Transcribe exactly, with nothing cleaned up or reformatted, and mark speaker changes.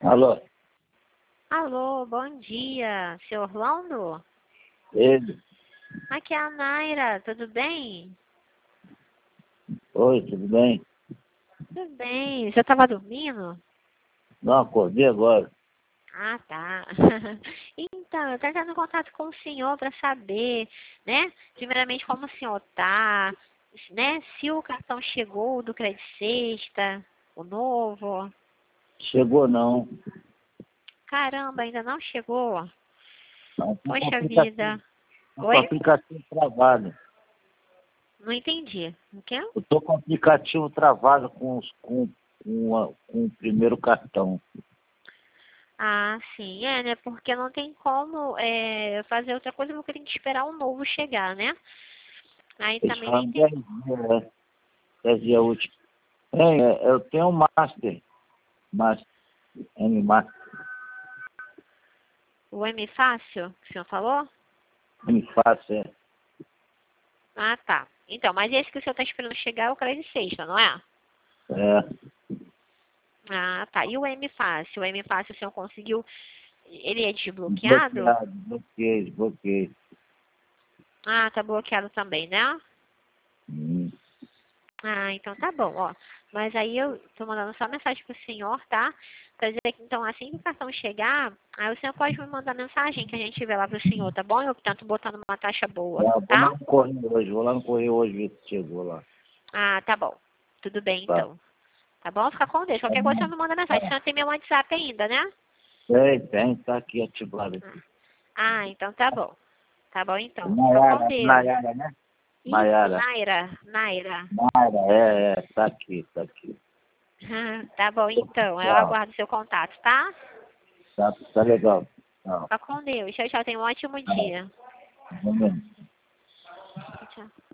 Speaker 1: Alô?
Speaker 2: Alô, bom dia, seu Orlando?
Speaker 1: Ele?
Speaker 2: Aqui é a Naira, tudo bem?
Speaker 1: Oi, tudo bem?
Speaker 2: Tudo bem, você estava dormindo?
Speaker 1: Não, acordei agora.
Speaker 2: Ah, tá. Então, eu estou entrando em contato com o senhor para saber, né, primeiramente como o senhor tá, né, se o cartão chegou do Crédito Sexta, o novo.
Speaker 1: Chegou não.
Speaker 2: Caramba, ainda não chegou?
Speaker 1: Não, tô com o
Speaker 2: Poxa
Speaker 1: aplicativo,
Speaker 2: vida.
Speaker 1: tô com o
Speaker 2: Oi?
Speaker 1: aplicativo travado.
Speaker 2: Não entendi. O quê?
Speaker 1: Eu tô com o aplicativo travado com, os, com, com, a- com o primeiro cartão.
Speaker 2: Ah, sim, é, né? Porque não tem como é, fazer outra coisa porque tem que esperar o novo chegar, né? Aí
Speaker 1: Eles
Speaker 2: também nem
Speaker 1: falam
Speaker 2: tem.
Speaker 1: dez dias, né? dez dias úteis. É, é, eu tenho um Master. Master. M-Master.
Speaker 2: O M Fácil, que o senhor falou?
Speaker 1: M-Fácil, é.
Speaker 2: Ah, tá. Então, mas esse que o senhor está esperando chegar é o Crédito Sexta, não é?
Speaker 1: É.
Speaker 2: Ah, tá. E o M Fácil? O M Fácil o senhor conseguiu. Ele é desbloqueado?
Speaker 1: Bloqueado, bloqueei, bloqueei.
Speaker 2: Ah, tá bloqueado também, né?
Speaker 1: Hum.
Speaker 2: Ah, então tá bom, ó. Mas aí eu tô mandando só mensagem pro senhor, tá? Pra dizer que então assim que o cartão chegar, aí o senhor pode me mandar mensagem que a gente vê lá pro senhor, tá bom? Eu tento botar numa taxa boa,
Speaker 1: É, eu vou lá
Speaker 2: tá?
Speaker 1: no correio hoje, vou lá no correio hoje ver se chegou lá.
Speaker 2: Ah, tá bom. Tudo bem
Speaker 1: Tá.
Speaker 2: então. Tá bom? Fica com Deus. Qualquer coisa o senhor me manda mensagem. O senhor tem meu WhatsApp ainda, né?
Speaker 1: Tem, tem, tá aqui ativado aqui.
Speaker 2: Ah, então tá bom. Tá bom então. Fica com
Speaker 1: Nayara,
Speaker 2: Deus.
Speaker 1: Nayara, né?
Speaker 2: Isso,
Speaker 1: Nayara.
Speaker 2: Naira, Naira.
Speaker 1: Nayara, é, é, tá aqui, tá aqui.
Speaker 2: Tá bom então. Eu
Speaker 1: Tchau.
Speaker 2: aguardo seu contato, tá?
Speaker 1: Tá, tá legal. Tchau.
Speaker 2: Fica com Deus. Tchau, tchau. Tenha um ótimo
Speaker 1: Tchau.
Speaker 2: dia.
Speaker 1: Vamos.
Speaker 2: Tchau.